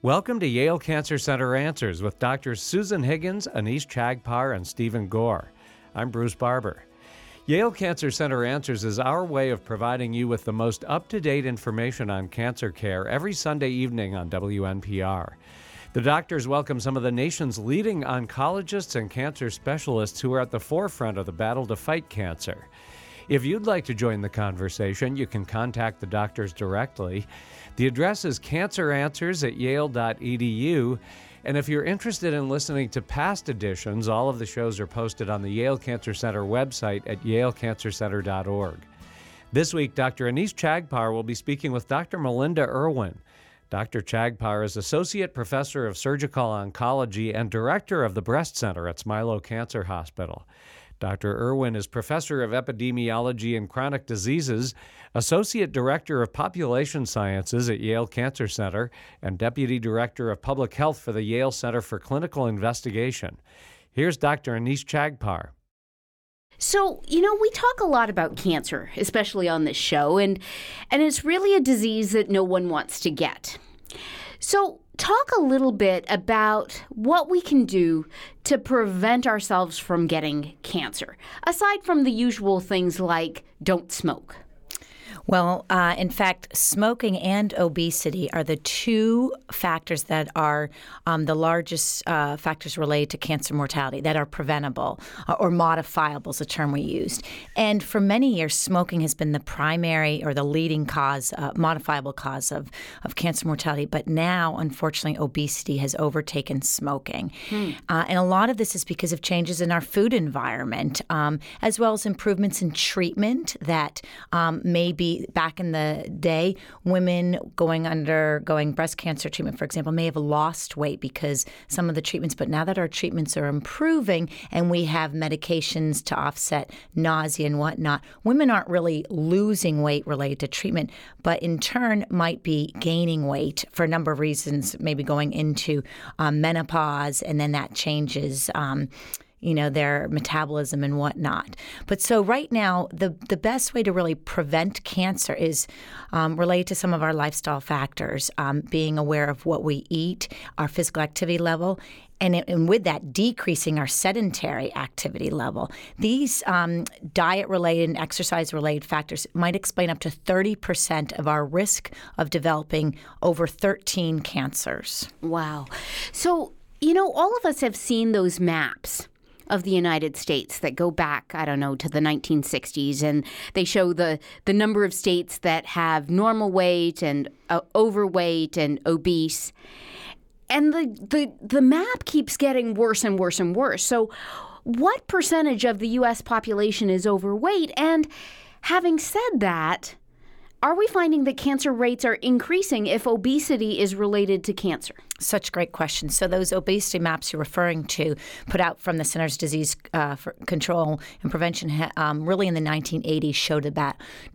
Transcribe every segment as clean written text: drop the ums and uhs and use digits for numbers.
Welcome to Yale Cancer Center Answers with Drs. Susan Higgins, Anish Chagpar, and Stephen Gore. I'm Bruce Barber. Yale Cancer Center Answers is our way of providing you with the most up-to-date information on cancer care every Sunday evening on WNPR. The doctors welcome some of the nation's leading oncologists and cancer specialists who are at the forefront of the battle to fight cancer. If you'd like to join the conversation, you can contact the doctors directly. The address is canceranswers@yale.edu. And if you're interested in listening to past editions, all of the shows are posted on the Yale Cancer Center website at yalecancercenter.org. This week, Dr. Anish Chagpar will be speaking with Dr. Melinda Irwin. Dr. Chagpar is Associate Professor of Surgical Oncology and Director of the Breast Center at Smilow Cancer Hospital. Dr. Irwin is Professor of Epidemiology and Chronic Diseases, Associate Director of Population Sciences at Yale Cancer Center, and Deputy Director of Public Health for the Yale Center for Clinical Investigation. Here's Dr. Anish Chagpar. So, we talk a lot about cancer, especially on this show, and it's really a disease that no one wants to get. So, talk a little bit about what we can do to prevent ourselves from getting cancer, aside from the usual things like don't smoke. Well, in fact, smoking and obesity are the two factors that are the largest factors related to cancer mortality that are preventable or modifiable is the term we used. And for many years, smoking has been the primary or the leading cause, modifiable cause of cancer mortality. But now, unfortunately, obesity has overtaken smoking. And a lot of this is because of changes in our food environment, as well as improvements in treatment that maybe back in the day, women undergoing breast cancer treatment, for example, may have lost weight because some of the treatments, but now that our treatments are improving and we have medications to offset nausea and whatnot, women aren't really losing weight related to treatment, but in turn might be gaining weight for a number of reasons, maybe going into menopause, and then that changes their metabolism and whatnot. But so right now, the best way to really prevent cancer is related to some of our lifestyle factors, being aware of what we eat, our physical activity level, and with that, decreasing our sedentary activity level. These diet-related and exercise-related factors might explain up to 30% of our risk of developing over 13 cancers. Wow. So, all of us have seen those maps of the United States that go back, to the 1960s, and they show the number of states that have normal weight and overweight and obese. And the map keeps getting worse and worse and worse. So what percentage of the U.S. population is overweight? And having said that, are we finding that cancer rates are increasing if obesity is related to cancer? Such great questions. So those obesity maps you're referring to, put out from the Centers for Disease Control and Prevention, really in the 1980s, showed about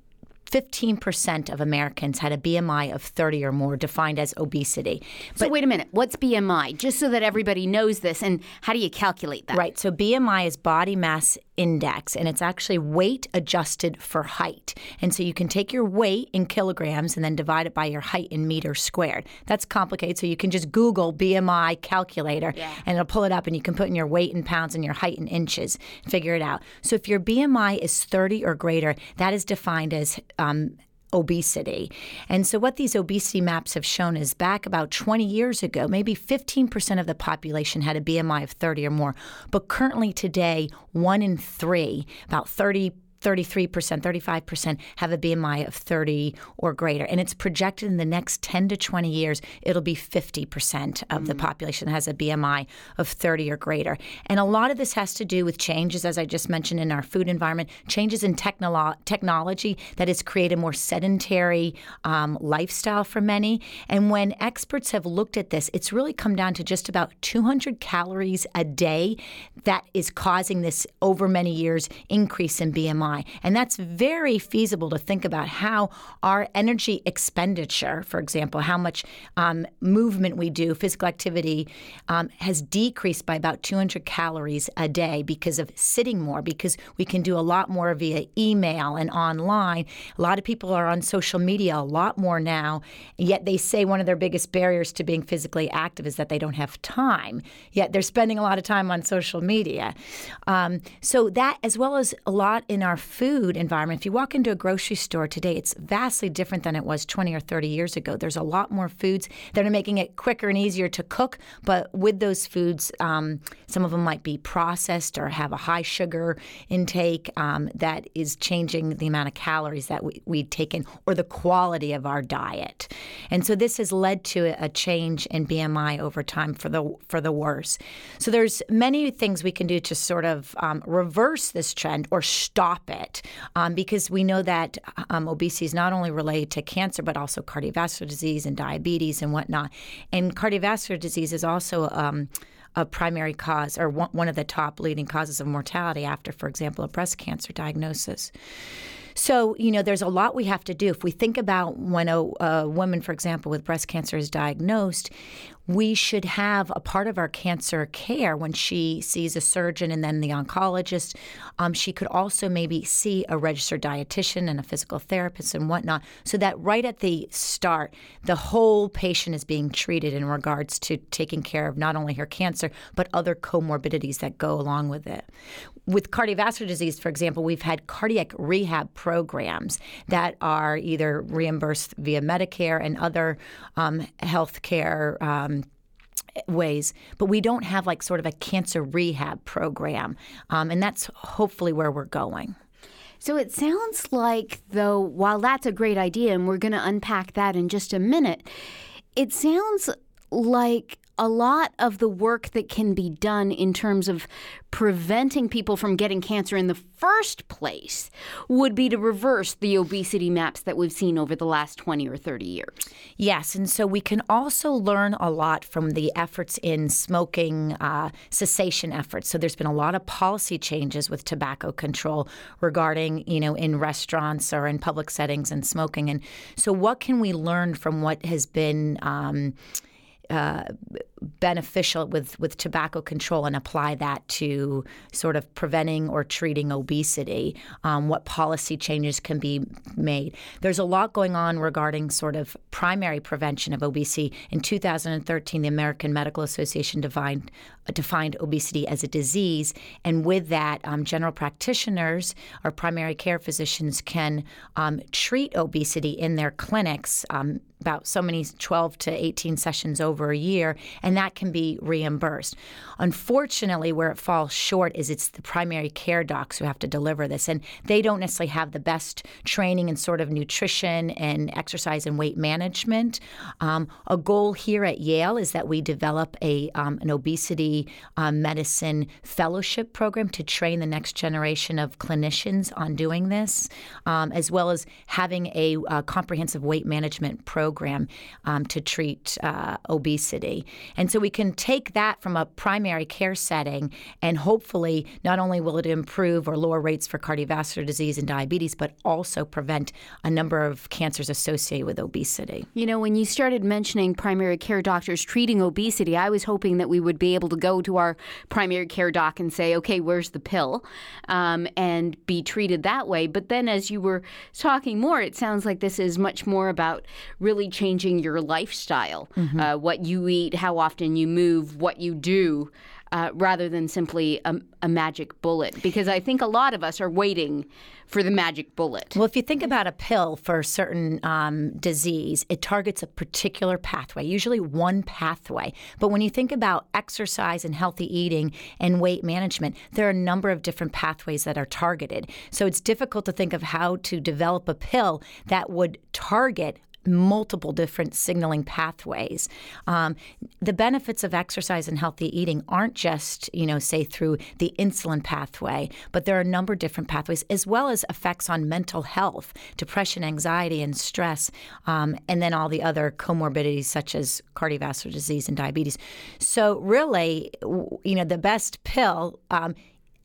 15% of Americans had a BMI of 30 or more, defined as obesity. So wait a minute. What's BMI? Just so that everybody knows this, and how do you calculate that? Right. So BMI is body mass index, and it's actually weight adjusted for height. And so you can take your weight in kilograms and then divide it by your height in meters squared. That's complicated. So you can just Google BMI calculator, and it'll pull it up, and you can put in your weight in pounds and your height in inches, figure it out. So if your BMI is 30 or greater, that is defined as obesity. And so what these obesity maps have shown is back about 20 years ago, maybe 15% of the population had a BMI of 30 or more. But currently today, 1 in 3, about 33%, 35% have a BMI of 30 or greater. And it's projected in the next 10 to 20 years, it'll be 50% of the population that has a BMI of 30 or greater. And a lot of this has to do with changes, as I just mentioned, in our food environment, changes in technology that has created a more sedentary lifestyle for many. And when experts have looked at this, it's really come down to just about 200 calories a day that is causing this, over many years, increase in BMI. BMI. And that's very feasible to think about how our energy expenditure, for example, how much movement we do, physical activity, has decreased by about 200 calories a day because of sitting more, because we can do a lot more via email and online. A lot of people are on social media a lot more now, yet they say one of their biggest barriers to being physically active is that they don't have time, yet they're spending a lot of time on social media. So that, as well as a lot in our food environment, if you walk into a grocery store today, it's vastly different than it was 20 or 30 years ago. There's a lot more foods that are making it quicker and easier to cook, but with those foods, some of them might be processed or have a high sugar intake that is changing the amount of calories that we take in or the quality of our diet. And so this has led to a change in BMI over time for the worse. So there's many things we can do to sort of reverse this trend or stop it, because we know that obesity is not only related to cancer but also cardiovascular disease and diabetes and whatnot. And cardiovascular disease is also a primary cause, or one of the top leading causes of mortality after, for example, a breast cancer diagnosis. So, there's a lot we have to do. If we think about when a woman, for example, with breast cancer is diagnosed, we should have a part of our cancer care when she sees a surgeon and then the oncologist. She could also maybe see a registered dietitian and a physical therapist and whatnot, so that right at the start, the whole patient is being treated in regards to taking care of not only her cancer, but other comorbidities that go along with it. With cardiovascular disease, for example, we've had cardiac rehab programs that are either reimbursed via Medicare and other health care ways, but we don't have like sort of a cancer rehab program. And that's hopefully where we're going. So it sounds like, though, while that's a great idea, and we're going to unpack that in just a minute, it sounds like a lot of the work that can be done in terms of preventing people from getting cancer in the first place would be to reverse the obesity maps that we've seen over the last 20 or 30 years. Yes, and so we can also learn a lot from the efforts in smoking cessation efforts. So there's been a lot of policy changes with tobacco control regarding, in restaurants or in public settings and smoking. And so what can we learn from what has been beneficial with tobacco control and apply that to sort of preventing or treating obesity? What policy changes can be made? There's a lot going on regarding sort of primary prevention of obesity. In 2013, the American Medical Association defined obesity as a disease, and with that, general practitioners or primary care physicians can treat obesity in their clinics, about so many 12 to 18 sessions over a year, and that can be reimbursed. Unfortunately, where it falls short is it's the primary care docs who have to deliver this, and they don't necessarily have the best training in sort of nutrition and exercise and weight management. A goal here at Yale is that we develop an obesity medicine fellowship program to train the next generation of clinicians on doing this, as well as having a comprehensive weight management program to treat obesity. And so we can take that from a primary care setting, and hopefully not only will it improve or lower rates for cardiovascular disease and diabetes, but also prevent a number of cancers associated with obesity. When you started mentioning primary care doctors treating obesity, I was hoping that we would be able to go to our primary care doc and say, okay, where's the pill? And be treated that way. But then as you were talking more, it sounds like this is much more about really changing your lifestyle, what you eat, how often you move, what you do, rather than simply a magic bullet. Because I think a lot of us are waiting for the magic bullet. Well, if you think about a pill for a certain disease, it targets a particular pathway, usually one pathway. But when you think about exercise and healthy eating and weight management, there are a number of different pathways that are targeted. So it's difficult to think of how to develop a pill that would target multiple different signaling pathways. The benefits of exercise and healthy eating aren't just, say through the insulin pathway, but there are a number of different pathways, as well as effects on mental health, depression, anxiety, and stress, and then all the other comorbidities such as cardiovascular disease and diabetes. So really, the best pill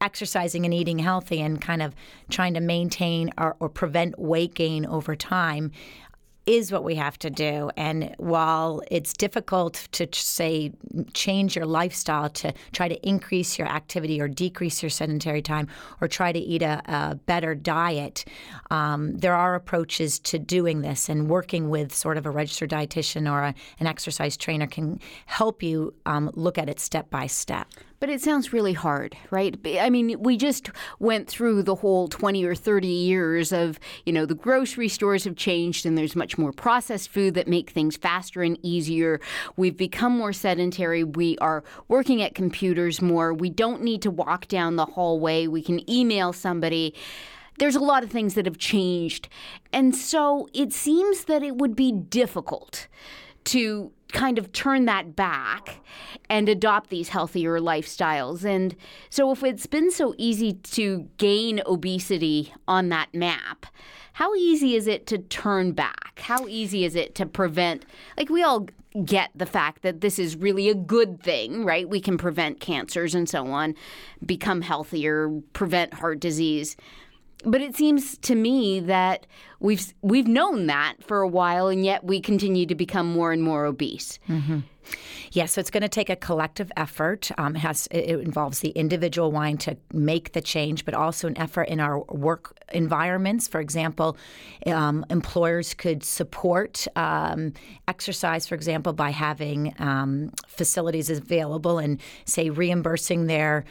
exercising and eating healthy and kind of trying to maintain or prevent weight gain over time is what we have to do. And while it's difficult to say change your lifestyle to try to increase your activity or decrease your sedentary time or try to eat a better diet, there are approaches to doing this, and working with sort of a registered dietitian or an exercise trainer can help you look at it step by step. But it sounds really hard, right? I mean, we just went through the whole 20 or 30 years of, the grocery stores have changed and there's much more processed food that make things faster and easier. We've become more sedentary. We are working at computers more. We don't need to walk down the hallway. We can email somebody. There's a lot of things that have changed. And so it seems that it would be difficult to kind of turn that back and adopt these healthier lifestyles. And so if it's been so easy to gain obesity on that map, how easy is it to turn back? How easy is it to prevent? Like, we all get the fact that this is really a good thing, right? We can prevent cancers and so on, become healthier, prevent heart disease. But it seems to me that we've known that for a while, and yet we continue to become more and more obese. Mm-hmm. Yeah, so it's going to take a collective effort. It involves the individual wanting to make the change, but also an effort in our work environments. For example, employers could support exercise, for example, by having facilities available and, say, reimbursing their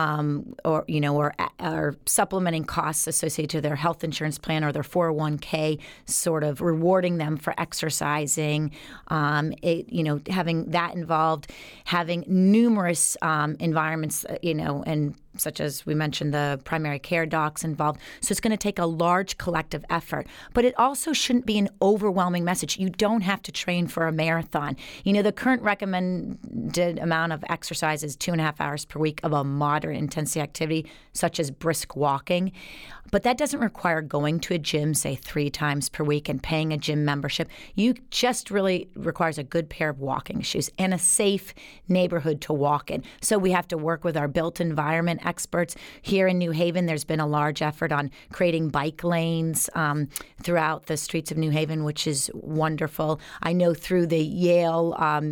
or supplementing costs associated to their health insurance plan or their 401k, sort of rewarding them for exercising. Having that involved, having numerous environments, and such as we mentioned, the primary care docs involved. So it's going to take a large collective effort. But it also shouldn't be an overwhelming message. You don't have to train for a marathon. The current recommended amount of exercise is 2.5 hours per week of a moderate intensity activity, such as brisk walking. But that doesn't require going to a gym, say, 3 times per week and paying a gym membership. You just really requires a good pair of walking shoes and a safe neighborhood to walk in. So we have to work with our built environment experts. Here in New Haven, there's been a large effort on creating bike lanes throughout the streets of New Haven, which is wonderful. I know through the Yale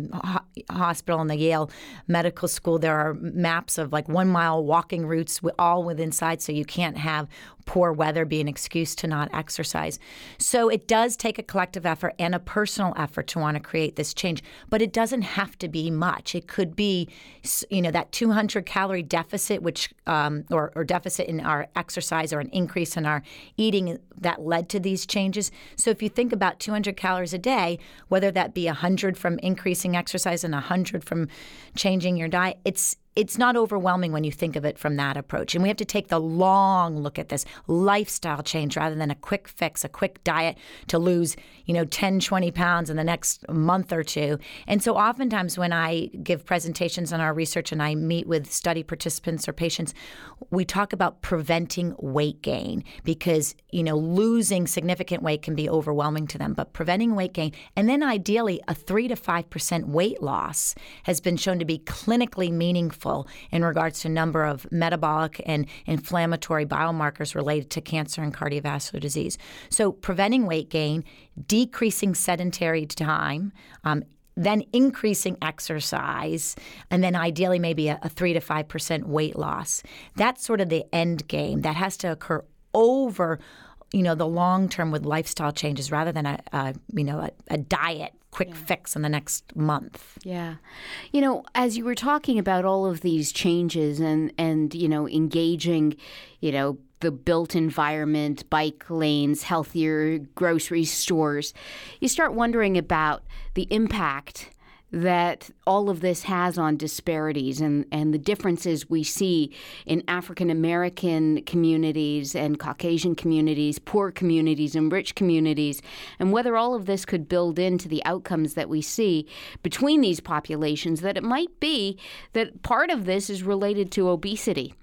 Hospital and the Yale Medical School, there are maps of like 1-mile walking routes all within sight, so you can't have poor weather be an excuse to not exercise. So it does take a collective effort and a personal effort to want to create this change, but it doesn't have to be much. It could be, that 200-calorie deficit, which or deficit in our exercise or an increase in our eating that led to these changes. So if you think about 200 calories a day, whether that be 100 from increasing exercise and 100 from changing your diet, it's not overwhelming when you think of it from that approach. And we have to take the long look at this lifestyle change rather than a quick fix, a quick diet to lose, 10, 20 pounds in the next month or two. And so oftentimes when I give presentations on our research and I meet with study participants or patients, we talk about preventing weight gain because, losing significant weight can be overwhelming to them. But preventing weight gain, and then ideally a 3 to 5% weight loss has been shown to be clinically meaningful in regards to number of metabolic and inflammatory biomarkers related to cancer and cardiovascular disease. So preventing weight gain, decreasing sedentary time, then increasing exercise, and then ideally maybe a 3 to 5% weight loss. That's sort of the end game. That has to occur over, the long term with lifestyle changes rather than a diet quick fix in the next month. Yeah. As you were talking about all of these changes and engaging, the built environment, bike lanes, healthier grocery stores, you start wondering about the impact that all of this has on disparities and the differences we see in African American communities and Caucasian communities, poor communities and rich communities, and whether all of this could build into the outcomes that we see between these populations, that it might be that part of this is related to obesity.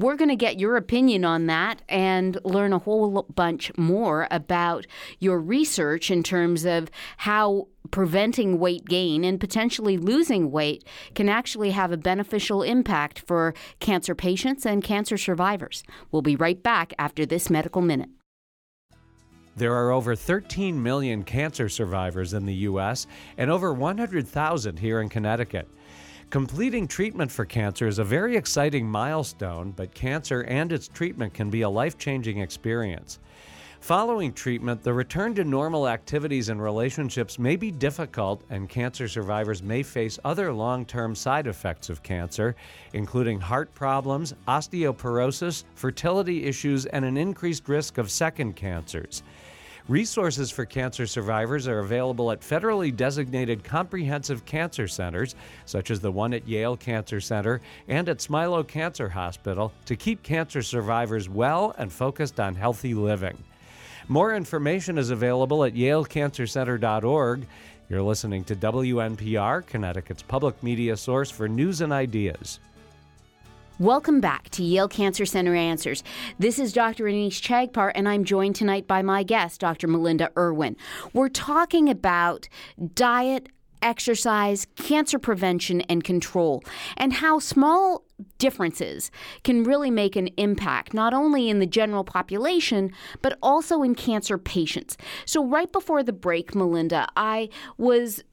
we're going to get your opinion on that and learn a whole bunch more about your research in terms of how preventing weight gain and potentially losing weight can actually have a beneficial impact for cancer patients and cancer survivors. We'll be right back after this Medical Minute. There are over 13 million cancer survivors in the U.S. and over 100,000 here in Connecticut. Completing treatment for cancer is a very exciting milestone, but cancer and its treatment can be a life-changing experience. Following treatment, the return to normal activities and relationships may be difficult, and cancer survivors may face other long-term side effects of cancer, including heart problems, osteoporosis, fertility issues, and an increased risk of second cancers. Resources for cancer survivors are available at federally designated comprehensive cancer centers, such as the one at Yale Cancer Center and at Smilow Cancer Hospital, to keep cancer survivors well and focused on healthy living. More information is available at yalecancercenter.org. You're listening to WNPR, Connecticut's public media source for news and ideas. Welcome back to Yale Cancer Center Answers. This is Dr. Anees Chagpar, and I'm joined tonight by my guest, Dr. Melinda Irwin. We're talking about diet, exercise, cancer prevention, and control, and how small differences can really make an impact, not only in the general population, but also in cancer patients. So right before the break, Melinda, I was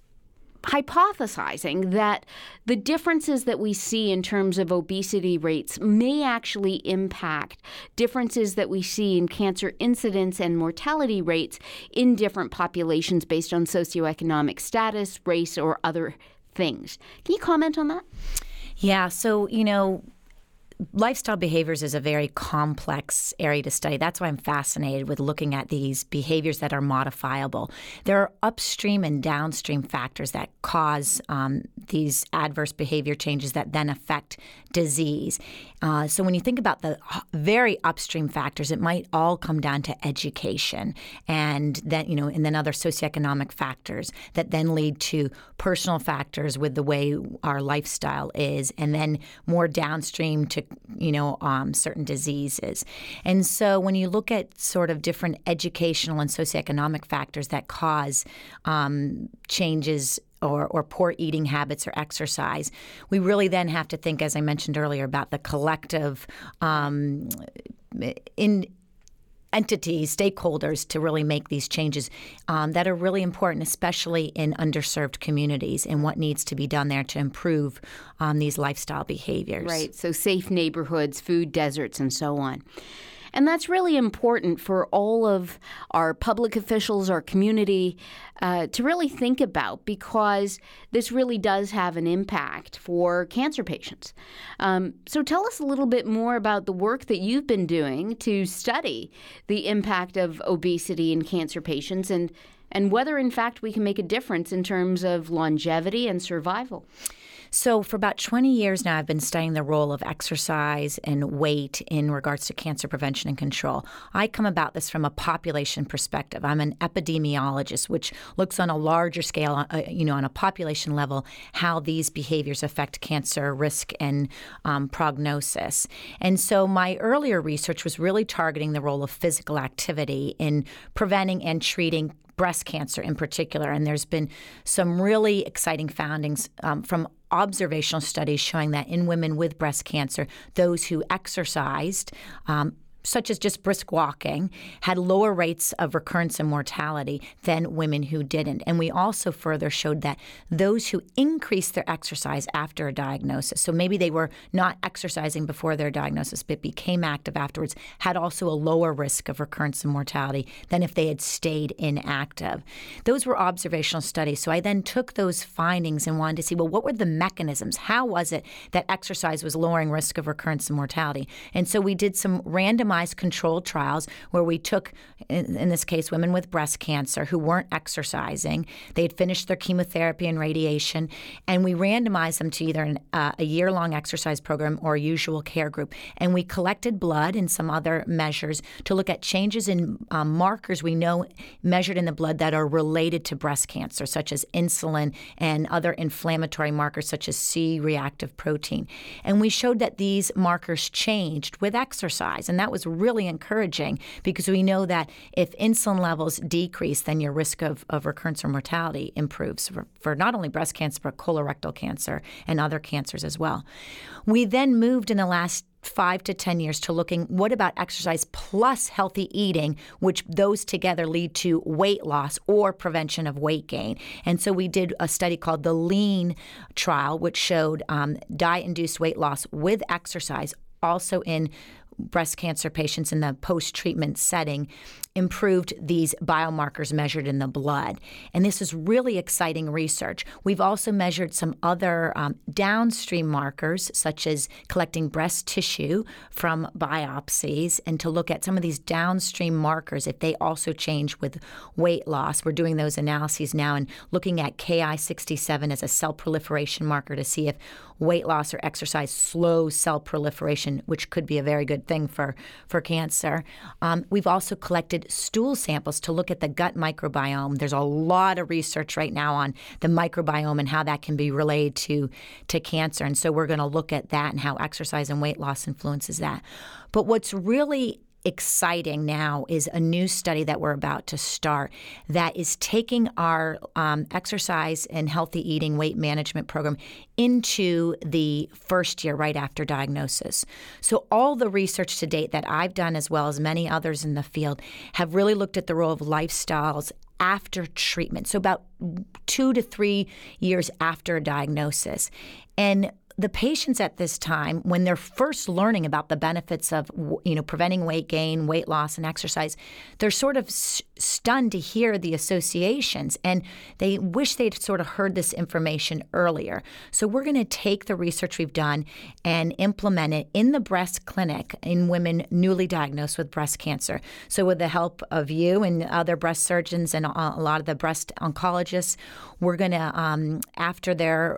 hypothesizing that the differences that we see in terms of obesity rates may actually impact differences that we see in cancer incidence and mortality rates in different populations based on socioeconomic status, race, or other things. Can you comment on that? Yeah, so, lifestyle behaviors is a very complex area to study. That's why I'm fascinated with looking at these behaviors that are modifiable. There are upstream and downstream factors that cause these adverse behavior changes that then affect disease. So when you think about the very upstream factors, it might all come down to education and then, and then other socioeconomic factors that then lead to personal factors with the way our lifestyle is, and then more downstream to certain diseases. And so when you look at sort of different educational and socioeconomic factors that cause changes or poor eating habits or exercise, we really then have to think, as I mentioned earlier, about the collective entities, stakeholders to really make these changes that are really important, especially in underserved communities, and what needs to be done there to improve these lifestyle behaviors. Right, so safe neighborhoods, food deserts, and so on. And that's really important for all of our public officials, our community, to really think about, because this really does have an impact for cancer patients. So tell us a little bit more about the work that you've been doing to study the impact of obesity in cancer patients and whether, in fact, we can make a difference in terms of longevity and survival. So for about 20 years now, I've been studying the role of exercise and weight in regards to cancer prevention and control. I come about this from a population perspective. I'm an epidemiologist, which looks on a larger scale, on a population level, how these behaviors affect cancer risk and prognosis. And so my earlier research was really targeting the role of physical activity in preventing and treating breast cancer in particular. And there's been some really exciting findings from observational studies showing that in women with breast cancer, those who exercised, such as just brisk walking, had lower rates of recurrence and mortality than women who didn't. And we also further showed that those who increased their exercise after a diagnosis, so maybe they were not exercising before their diagnosis but became active afterwards, had also a lower risk of recurrence and mortality than if they had stayed inactive. Those were observational studies. So I then took those findings and wanted to see, well, what were the mechanisms? How was it that exercise was lowering risk of recurrence and mortality? And so we did some randomized randomized controlled trials where we took, in this case, women with breast cancer who weren't exercising. They had finished their chemotherapy and radiation, and we randomized them to either a year-long exercise program or a usual care group. And we collected blood and some other measures to look at changes in markers we know measured in the blood that are related to breast cancer, such as insulin and other inflammatory markers such as C-reactive protein. And we showed that these markers changed with exercise. And that was really encouraging because we know that if insulin levels decrease, then your risk of recurrence or mortality improves for not only breast cancer, but colorectal cancer and other cancers as well. We then moved in the last 5 to 10 years to looking what about exercise plus healthy eating, which those together lead to weight loss or prevention of weight gain. And so we did a study called the LEAN trial, which showed diet-induced weight loss with exercise, also in breast cancer patients in the post-treatment setting, improved these biomarkers measured in the blood. And this is really exciting research. We've also measured some other downstream markers, such as collecting breast tissue from biopsies, and to look at some of these downstream markers, if they also change with weight loss. We're doing those analyses now and looking at Ki-67 as a cell proliferation marker to see if weight loss or exercise slows cell proliferation, which could be a very good thing for cancer. We've also collected stool samples to look at the gut microbiome. There's a lot of research right now on the microbiome and how that can be related to cancer. And so we're going to look at that and how exercise and weight loss influences that. But what's really exciting now is a new study that we're about to start that is taking our exercise and healthy eating weight management program into the first year right after diagnosis. So all the research to date that I've done, as well as many others in the field, have really looked at the role of lifestyles after treatment, so about 2 to 3 years after a diagnosis. And the patients at this time, when they're first learning about the benefits of, preventing weight gain, weight loss, and exercise, they're sort of stunned to hear the associations, and they wish they'd sort of heard this information earlier. So we're going to take the research we've done and implement it in the breast clinic in women newly diagnosed with breast cancer. So with the help of you and other breast surgeons and a lot of the breast oncologists, we're going to, after their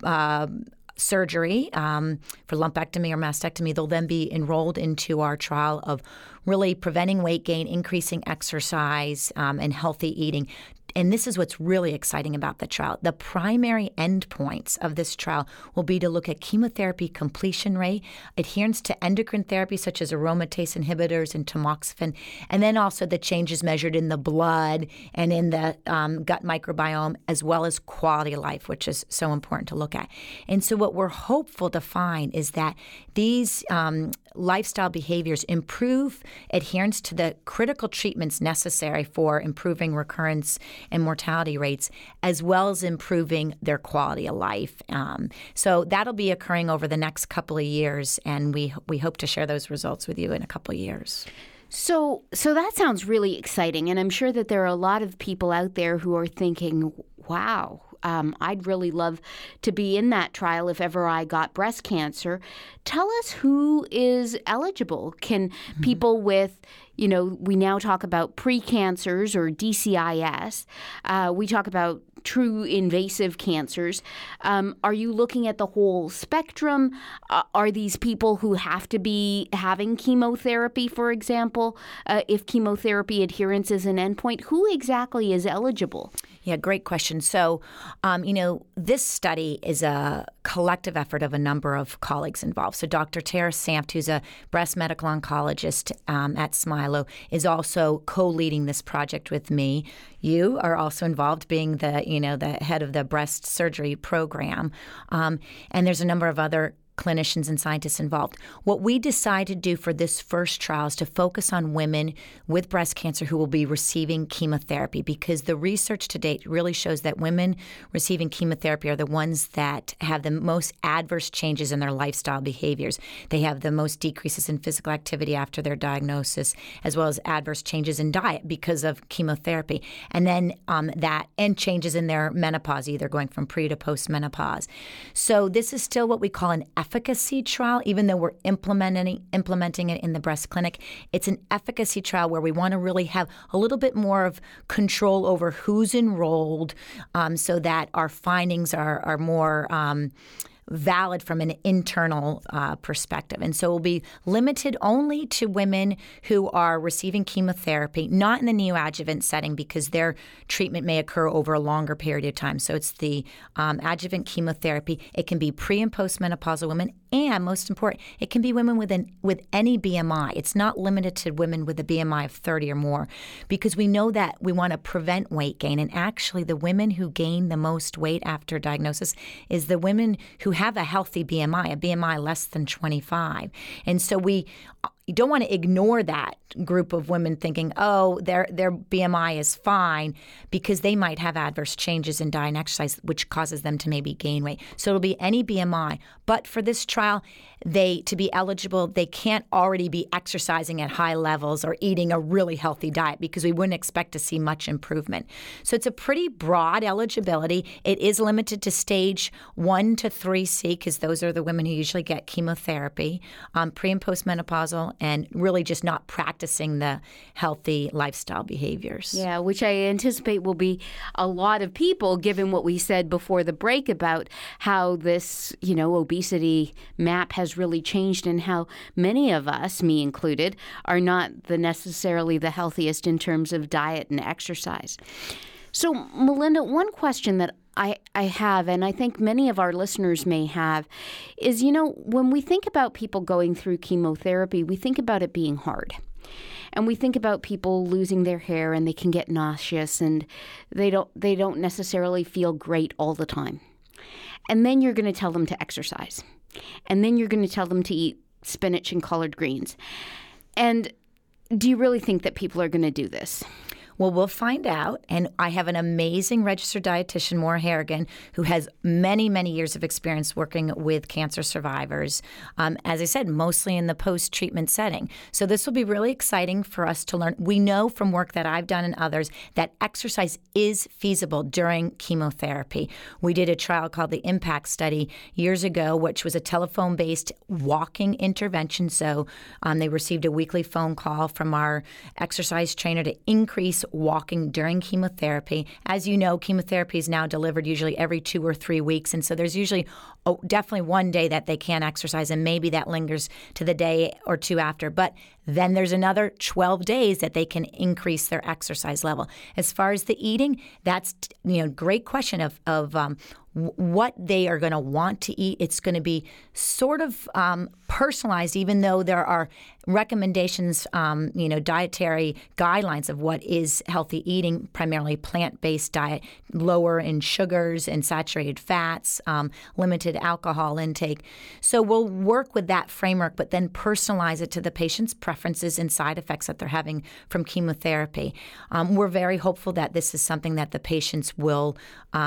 surgery for lumpectomy or mastectomy, they'll then be enrolled into our trial of really preventing weight gain, increasing exercise, and healthy eating. And this is what's really exciting about the trial. The primary endpoints of this trial will be to look at chemotherapy completion rate, adherence to endocrine therapy such as aromatase inhibitors and tamoxifen, and then also the changes measured in the blood and in the gut microbiome, as well as quality of life, which is so important to look at. And so what we're hopeful to find is that these lifestyle behaviors improve adherence to the critical treatments necessary for improving recurrence and mortality rates, as well as improving their quality of life. So that'll be occurring over the next couple of years, and we hope to share those results with you in a couple of years. So that sounds really exciting, and I'm sure that there are a lot of people out there who are thinking, wow, I'd really love to be in that trial if ever I got breast cancer. Tell us who is eligible. Can people with, we now talk about precancers or DCIS. We talk about true invasive cancers. Are you looking at the whole spectrum? Are these people who have to be having chemotherapy, for example, if chemotherapy adherence is an endpoint? Who exactly is eligible? Yeah, great question. So, this study is a collective effort of a number of colleagues involved. So Dr. Tara Samft, who's a breast medical oncologist at Smilow, is also co-leading this project with me. You are also involved, being the head of the breast surgery program. And there's a number of other clinicians and scientists involved. What we decided to do for this first trial is to focus on women with breast cancer who will be receiving chemotherapy, because the research to date really shows that women receiving chemotherapy are the ones that have the most adverse changes in their lifestyle behaviors. They have the most decreases in physical activity after their diagnosis, as well as adverse changes in diet because of chemotherapy. And then and changes in their menopause, either going from pre to post menopause. So this is still what we call an efficacy trial, even though we're implementing it in the breast clinic. It's an efficacy trial where we want to really have a little bit more of control over who's enrolled, so that our findings are more valid from an internal perspective. And so it will be limited only to women who are receiving chemotherapy, not in the neoadjuvant setting because their treatment may occur over a longer period of time. So it's the adjuvant chemotherapy. It can be pre- and postmenopausal women, and most important, it can be women with any BMI. It's not limited to women with a BMI of 30 or more, because we know that we want to prevent weight gain. And actually, the women who gain the most weight after diagnosis is the women who have a healthy BMI, a BMI less than 25. And so you don't want to ignore that group of women thinking, oh, their BMI is fine, because they might have adverse changes in diet and exercise, which causes them to maybe gain weight. So it'll be any BMI. But for this trial, to be eligible, they can't already be exercising at high levels or eating a really healthy diet, because we wouldn't expect to see much improvement. So it's a pretty broad eligibility. It is limited to stage 1 to 3C, because those are the women who usually get chemotherapy, pre- and postmenopausal, and really just not practicing the healthy lifestyle behaviors. Yeah, which I anticipate will be a lot of people, given what we said before the break about how this, obesity map has really changed, and how many of us, me included, are not necessarily the healthiest in terms of diet and exercise. So, Melinda, one question that I have, and I think many of our listeners may have, is, when we think about people going through chemotherapy, we think about it being hard. And we think about people losing their hair, and they can get nauseous, and they don't necessarily feel great all the time. And then you're going to tell them to exercise. And then you're going to tell them to eat spinach and collard greens. And do you really think that people are going to do this? Well, we'll find out. And I have an amazing registered dietitian, Maura Harrigan, who has many, many years of experience working with cancer survivors, as I said, mostly in the post-treatment setting. So this will be really exciting for us to learn. We know from work that I've done and others that exercise is feasible during chemotherapy. We did a trial called the IMPACT study years ago, which was a telephone-based walking intervention. So they received a weekly phone call from our exercise trainer to increase walking during chemotherapy. As you know, chemotherapy is now delivered usually every 2 or 3 weeks. And so there's usually definitely one day that they can't exercise, and maybe that lingers to the day or two after. But then there's another 12 days that they can increase their exercise level. As far as the eating, that's great question of what they are going to want to eat. It's going to be sort of personalized, even though there are recommendations, dietary guidelines of what is healthy eating, primarily plant-based diet, lower in sugars and saturated fats, limited alcohol intake. So we'll work with that framework, but then personalize it to the patient's preferences and side effects that they're having from chemotherapy. We're very hopeful that this is something that the patients will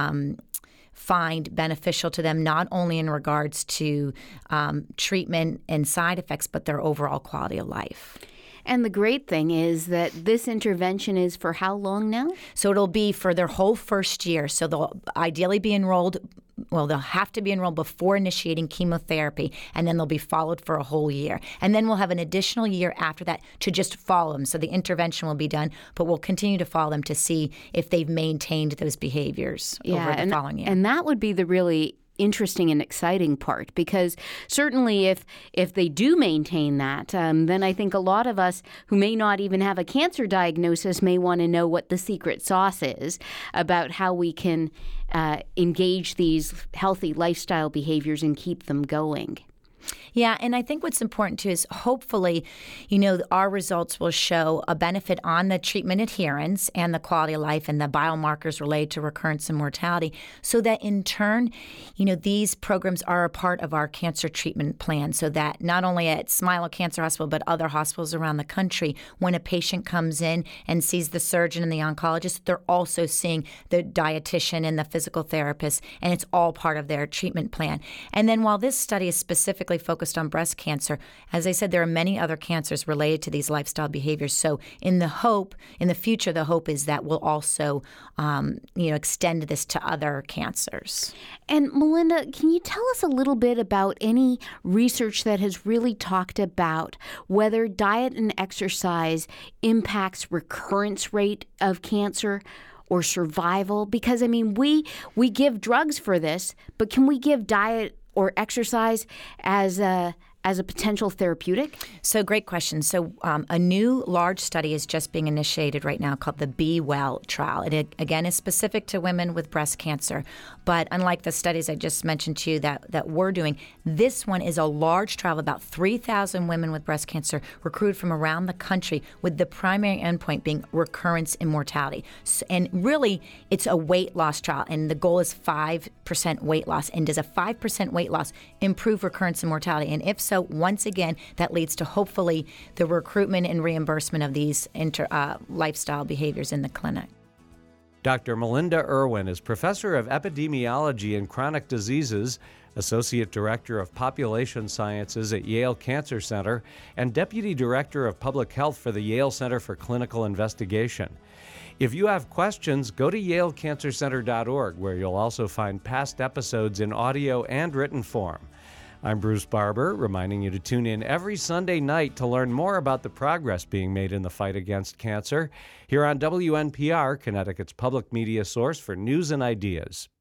find beneficial to them, not only in regards to treatment and side effects, but their overall quality of life. And the great thing is that this intervention is for how long now? So it'll be for their whole first year. So they'll ideally be enrolled. Well, they'll have to be enrolled before initiating chemotherapy, and then they'll be followed for a whole year. And then we'll have an additional year after that to just follow them. So the intervention will be done, but we'll continue to follow them to see if they've maintained those behaviors over the following year. And that would be the really interesting and exciting part, because certainly if they do maintain that, then I think a lot of us who may not even have a cancer diagnosis may want to know what the secret sauce is about how we can engage these healthy lifestyle behaviors and keep them going. Yeah, and I think what's important too is hopefully, our results will show a benefit on the treatment adherence and the quality of life and the biomarkers related to recurrence and mortality, so that in turn, these programs are a part of our cancer treatment plan, so that not only at Smilow Cancer Hospital, but other hospitals around the country, when a patient comes in and sees the surgeon and the oncologist, they're also seeing the dietitian and the physical therapist, and it's all part of their treatment plan. And then while this study is specifically specifically focused on breast cancer. As I said, there are many other cancers related to these lifestyle behaviors. So in the future, the hope is that we'll also, extend this to other cancers. And Melinda, can you tell us a little bit about any research that has really talked about whether diet and exercise impacts recurrence rate of cancer or survival? Because, we give drugs for this, but can we give diet or exercise as a potential therapeutic? So great question. So a new large study is just being initiated right now called the Be Well trial. It, again, is specific to women with breast cancer. But unlike the studies I just mentioned to you that we're doing, this one is a large trial of about 3,000 women with breast cancer recruited from around the country, with the primary endpoint being recurrence in mortality. And really, it's a weight loss trial, and the goal is 5% weight loss. And does a 5% weight loss improve recurrence in mortality? And if so, once again, that leads to hopefully the recruitment and reimbursement of these lifestyle behaviors in the clinic. Dr. Melinda Irwin is Professor of Epidemiology and Chronic Diseases, Associate Director of Population Sciences at Yale Cancer Center, and Deputy Director of Public Health for the Yale Center for Clinical Investigation. If you have questions, go to yalecancercenter.org, where you'll also find past episodes in audio and written form. I'm Bruce Barber, reminding you to tune in every Sunday night to learn more about the progress being made in the fight against cancer here on WNPR, Connecticut's public media source for news and ideas.